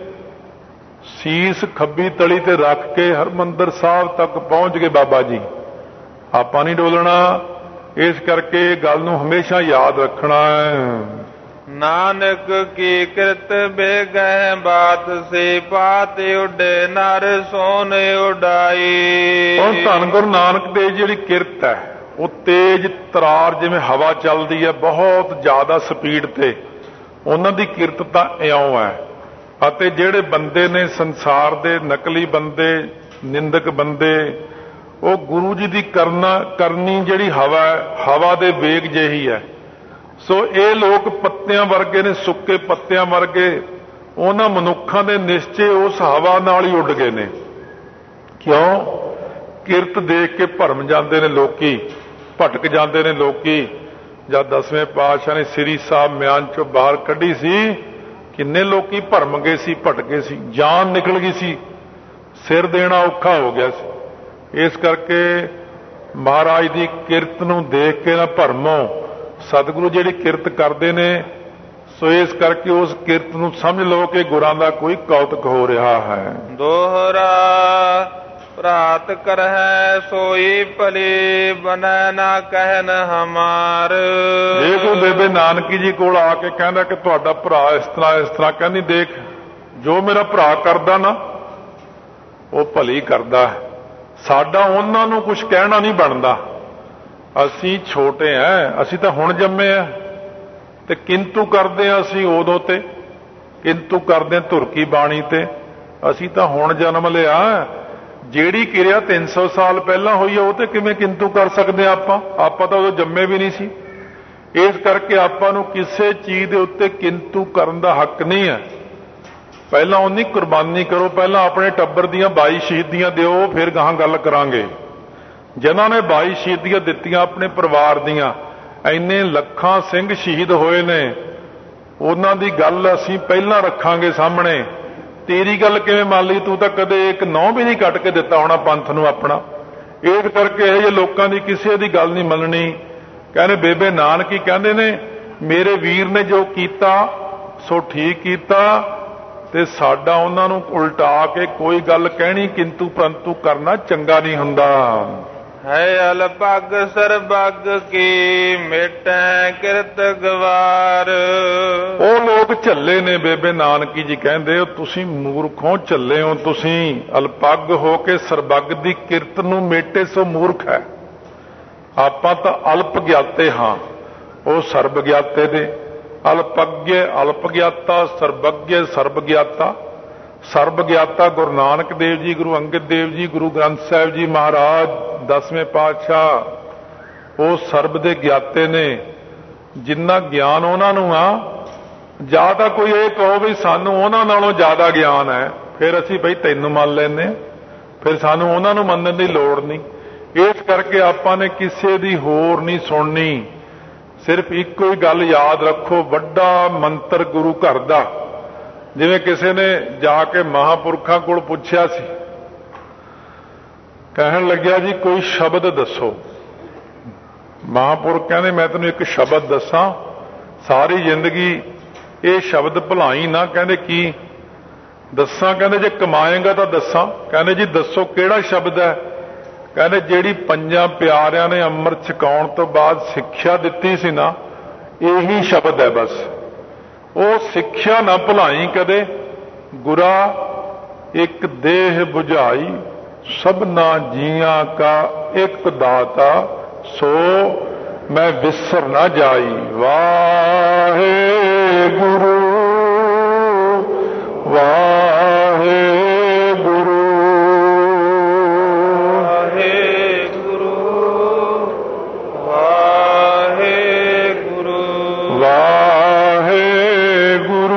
ਸੀਸ ਖੱਬੀ ਤਲੀ ਤੇ ਰੱਖ ਕੇ ਹਰਮੰਦਰ ਸਾਹਿਬ ਤੱਕ ਪਹੁੰਚ ਗਏ ਬਾਬਾ ਜੀ। ਆਪਾਂ ਨਹੀਂ ਡੋਲਣਾ। ਇਸ ਕਰਕੇ ਇਹ ਗੱਲ ਨੂੰ ਹਮੇਸ਼ਾ ਯਾਦ ਰੱਖਣਾ ਹੈ। ਨਾਨਕ ਕੀ ਕਿਰਤ ਬੇਗਹਿ ਬਾਤ ਸੇ ਪਾਤ ਉੱਡੇ ਨਰ ਸੋਨ ਉਡਾਈ। ਹੁਣ ਧੰਨ ਗੁਰੂ ਨਾਨਕ ਦੇਵ ਜਿਹੜੀ ਕਿਰਤ ਹੈ, ਉਹ ਤੇਜ ਤਰਾਰ ਜਿਵੇਂ ਹਵਾ ਚੱਲਦੀ ਹੈ ਬਹੁਤ ਜ਼ਿਆਦਾ ਸਪੀਡ ਤੇ, ਉਹਨਾਂ ਦੀ ਕਿਰਤ ਤਾਂ ਇਉਂ ਹੈ। ਅਤੇ ਜਿਹੜੇ ਬੰਦੇ ਨੇ ਸੰਸਾਰ ਦੇ ਨਕਲੀ ਬੰਦੇ, ਨਿੰਦਕ ਬੰਦੇ, ਉਹ ਗੁਰੂ ਜੀ ਦੀ ਕਰਨਾ ਕਰਨੀ ਜਿਹੜੀ ਹਵਾ ਹੈ, ਹਵਾ ਦੇ ਵੇਗ ਜਿਹੀ ਹੈ। ਸੋ ਇਹ ਲੋਕ ਪੱਤਿਆਂ ਵਰਗੇ ਨੇ, ਸੁੱਕੇ ਪੱਤਿਆਂ ਵਰਗੇ। ਉਹਨਾਂ ਮਨੁੱਖਾਂ ਦੇ ਨਿਸ਼ਚੇ ਉਸ ਹਵਾ ਨਾਲ ਹੀ ਉੱਡ ਗਏ ਨੇ। ਕਿਉਂ? ਕਿਰਤ ਦੇਖ ਕੇ ਭਰਮ ਜਾਂਦੇ ਨੇ ਲੋਕੀ, ਭਟਕ ਜਾਂਦੇ ਨੇ ਲੋਕੀ। ਜਦ ਦਸਵੇਂ ਪਾਤਸ਼ਾਹ ਨੇ ਸ੍ਰੀ ਸਾਹਿਬ ਮਿਆਨ ਚੋਂ ਬਾਹਰ ਕੱਢੀ ਸੀ, ਕਿੰਨੇ ਲੋਕੀ ਭਰਮ ਗਏ ਸੀ, ਭਟਕੇ ਸੀ, ਜਾਨ ਨਿਕਲ ਗਈ ਸੀ, ਸਿਰ ਦੇਣਾ ਔਖਾ ਹੋ ਗਿਆ ਸੀ। ਇਸ ਕਰਕੇ ਮਹਾਰਾਜ ਦੀ ਕਿਰਤ ਨੂੰ ਦੇਖ ਕੇ ਨਾ ਭਰਮੋ। ਸਤਿਗੁਰੂ ਜਿਹੜੀ ਕਿਰਤ ਕਰਦੇ ਨੇ, ਸੋ ਇਸ ਕਰਕੇ ਉਸ ਕਿਰਤ ਨੂੰ ਸਮਝ ਲਓ ਕਿ ਗੁਰਾਂ ਦਾ ਕੋਈ ਕੌਤਕ ਹੋ ਰਿਹਾ ਹੈ। ਦੋਹਰਾ ਪ੍ਰਾਤ ਕਰਹਿ ਸੋਈ ਭਲੀ, ਬਨੈ ਨਾ ਕਹਿਨ ਹਮਾਰ। ਜੇ ਕੋਈ ਬੇਬੇ ਨਾਨਕੀ ਜੀ ਕੋਲ ਆ ਕੇ ਕਹਿੰਦਾ ਕਿ ਤੁਹਾਡਾ ਭਰਾ ਇਸ ਤਰ੍ਹਾਂ ਇਸ ਤਰ੍ਹਾਂ, ਕਹਿੰਦੀ ਦੇਖ ਜੋ ਮੇਰਾ ਭਰਾ ਕਰਦਾ ਨਾ ਉਹ ਭਲੀ ਕਰਦਾ ਹੈ। ਸਾਡਾ ਉਹਨਾਂ ਨੂੰ ਕੁਝ ਕਹਿਣਾ ਨਹੀਂ ਬਣਦਾ। ਅਸੀਂ ਛੋਟੇ ਐ, ਅਸੀਂ ਤਾਂ ਹੁਣ ਜੰਮੇ ਆ, ਤੇ ਕਿੰਤੂ ਕਰਦੇ ਆ ਅਸੀਂ ਉਦੋਂ ਤੇ, ਕਿੰਤੂ ਕਰਦੇ ਧੁਰਕੀ ਬਾਣੀ ਤੇ। ਅਸੀਂ ਤਾਂ ਹੁਣ ਜਨਮ ਲਿਆ। ਜਿਹੜੀ ਕਿਰਿਆ ਤਿੰਨ ਸੌ ਸਾਲ ਪਹਿਲਾਂ ਹੋਈ ਆ ਉਹ ਤੇ ਕਿਵੇਂ ਕਿੰਤੂ ਕਰ ਸਕਦੇ ਆਪਾਂ? ਆਪਾਂ ਤਾਂ ਉਦੋਂ ਜੰਮੇ ਵੀ ਨਹੀਂ ਸੀ। ਇਸ ਕਰਕੇ ਆਪਾਂ ਨੂੰ ਕਿਸੇ ਚੀਜ਼ ਦੇ ਉੱਤੇ ਕਿੰਤੂ ਕਰਨ ਦਾ ਹੱਕ ਨਹੀਂ ਹੈ। ਪਹਿਲਾਂ ਉਹਨੀ ਕੁਰਬਾਨੀ ਕਰੋ, ਪਹਿਲਾਂ ਆਪਣੇ ਟੱਬਰ ਦੀਆਂ ਬਾਈ ਸ਼ਹੀਦੀਆਂ ਦਿਓ, ਫਿਰ ਗਾਹਾਂ ਗੱਲ ਕਰਾਂਗੇ। ਜਿਨ੍ਹਾਂ ਨੇ ਬਾਈ ਸ਼ਹੀਦੀਆਂ ਦਿੱਤੀਆਂ ਆਪਣੇ ਪਰਿਵਾਰ ਦੀਆਂ, ਇੰਨੇ ਲੱਖਾਂ ਸਿੰਘ ਸ਼ਹੀਦ ਹੋਏ ਨੇ, ਉਹਨਾਂ ਦੀ ਗੱਲ ਅਸੀਂ ਪਹਿਲਾਂ ਰੱਖਾਂਗੇ ਸਾਹਮਣੇ। ਤੇਰੀ ਗੱਲ ਕਿਵੇਂ ਮੰਨ ਲਈ? ਤੂੰ ਤਾਂ ਕਦੇ ਇੱਕ ਨੌਂ ਵੀ ਨਹੀਂ ਕੱਟ ਕੇ ਦਿੱਤਾ ਹੋਣਾ ਪੰਥ ਨੂੰ ਆਪਣਾ। ਇਸ ਕਰਕੇ ਇਹ ਜੇ ਲੋਕਾਂ ਦੀ ਕਿਸੇ ਦੀ ਗੱਲ ਨਹੀਂ ਮੰਨਣੀ। ਕਹਿੰਦੇ ਬੇਬੇ ਨਾਨਕੀ ਕਹਿੰਦੇ ਨੇ ਮੇਰੇ ਵੀਰ ਨੇ ਜੋ ਕੀਤਾ ਸੋ ਠੀਕ ਕੀਤਾ, ਤੇ ਸਾਡਾ ਉਹਨਾਂ ਨੂੰ ਉਲਟਾ ਕੇ ਕੋਈ ਗੱਲ ਕਹਿਣੀ ਕਿੰਤੂ ਪਰੰਤੂ ਕਰਨਾ ਚੰਗਾ ਨਹੀਂ ਹੁੰਦਾ। ਹੈ ਅਲਪਗ ਸਰਬੱਗ ਕੀ, ਮਿਟੈ ਕਿਰਤ ਗਵਾਰ। ਉਹ ਲੋਕ ਝੱਲੇ ਨੇ। ਬੇਬੇ ਨਾਨਕੀ ਜੀ ਕਹਿੰਦੇ ਹੋ ਤੁਸੀਂ ਮੂਰਖੋਂ ਝੱਲੇ ਹੋ। ਤੁਸੀਂ ਅਲਪਗ ਹੋ ਕੇ ਸਰਬੱਗ ਦੀ ਕਿਰਤ ਨੂੰ ਮੇਟੇ ਸੋ ਮੂਰਖ ਹੈ। ਆਪਾਂ ਤਾਂ ਅਲਪ ਗਿਆਤੇ ਹਾਂ, ਉਹ ਸਰਬ ਗਿਆਤੇ ਦੇ। ਅਲਪਗਯ ਅਲਪ ਗਿਆਤਾ, ਸਰਬਗਯ ਸਰਬ ਗਿਆਤਾ। ਸਰਬ ਗਿਆਤਾ ਗੁਰੂ ਨਾਨਕ ਦੇਵ ਜੀ, ਗੁਰੂ ਅੰਗਦ ਦੇਵ ਜੀ, ਗੁਰੂ ਗ੍ਰੰਥ ਸਾਹਿਬ ਜੀ ਮਹਾਰਾਜ, ਦਸਵੇਂ ਪਾਤਸ਼ਾਹ, ਉਹ ਸਰਬ ਦੇ ਗਿਆਤੇ ਨੇ। ਜਿੰਨਾ ਗਿਆਨ ਉਹਨਾਂ ਨੂੰ ਆ, ਜਾਂ ਤਾਂ ਕੋਈ ਇਹ ਕਹੋ ਵੀ ਸਾਨੂੰ ਉਹਨਾਂ ਨਾਲੋਂ ਜ਼ਿਆਦਾ ਗਿਆਨ ਹੈ, ਫਿਰ ਅਸੀਂ ਬਈ ਤੈਨੂੰ ਮੰਨ ਲੈਂਦੇ, ਫਿਰ ਸਾਨੂੰ ਉਹਨਾਂ ਨੂੰ ਮੰਨਣ ਦੀ ਲੋੜ ਨਹੀਂ। ਇਸ ਕਰਕੇ ਆਪਾਂ ਨੇ ਕਿਸੇ ਦੀ ਹੋਰ ਨਹੀਂ ਸੁਣਨੀ। ਸਿਰਫ ਇੱਕੋ ਹੀ ਗੱਲ ਯਾਦ ਰੱਖੋ, ਵੱਡਾ ਮੰਤਰ ਗੁਰੂ ਘਰ ਦਾ। ਜਿਵੇਂ ਕਿਸੇ ਨੇ ਜਾ ਕੇ ਮਹਾਂਪੁਰਖਾਂ ਕੋਲ ਪੁੱਛਿਆ ਸੀ, ਕਹਿਣ ਲੱਗਿਆ ਜੀ ਕੋਈ ਸ਼ਬਦ ਦੱਸੋ। ਮਹਾਂਪੁਰਖ ਕਹਿੰਦੇ ਮੈਂ ਤੈਨੂੰ ਇੱਕ ਸ਼ਬਦ ਦੱਸਾਂ, ਸਾਰੀ ਜ਼ਿੰਦਗੀ ਇਹ ਸ਼ਬਦ ਭੁਲਾਈ ਨਾ। ਕਹਿੰਦੇ ਕੀ ਦੱਸਾਂ? ਕਹਿੰਦੇ ਜੇ ਕਮਾਏਗਾ ਤਾਂ ਦੱਸਾਂ। ਕਹਿੰਦੇ ਜੀ ਦੱਸੋ ਕਿਹੜਾ ਸ਼ਬਦ ਹੈ? ਕਹਿੰਦੇ ਜਿਹੜੀ ਪੰਜਾਂ ਪਿਆਰਿਆਂ ਨੇ ਅੰਮ੍ਰਿਤ ਛਕਾਉਣ ਤੋਂ ਬਾਅਦ ਸਿੱਖਿਆ ਦਿੱਤੀ ਸੀ ਨਾ, ਇਹੀ ਸ਼ਬਦ ਹੈ ਬਸ। ਉਹ ਸਿੱਖਿਆ ਨਾ ਭੁਲਾਈ ਕਦੇ। ਗੁਰਾ ਇੱਕ ਦੇਹ 부ਝਾਈ, ਸਭਨਾ ਜੀਆਂ ਕਾ ਇੱਕ ਦਾਤਾ, ਸੋ ਮੈਂ ਵਿਸਰ ਨਾ ਜਾਈ। ਵਾਹਿਗੁਰੂ ਵਾਹਿਗੁਰੂ ਵਾਹਿਗੁਰੂ ਵਾਹਿਗੁਰੂ ਵਾਹਿਗੁਰੂ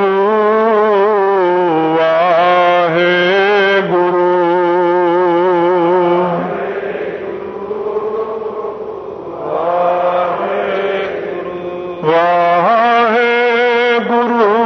ਵਾਹਿਗੁਰੂ ਵਾਹਿਗੁਰੂ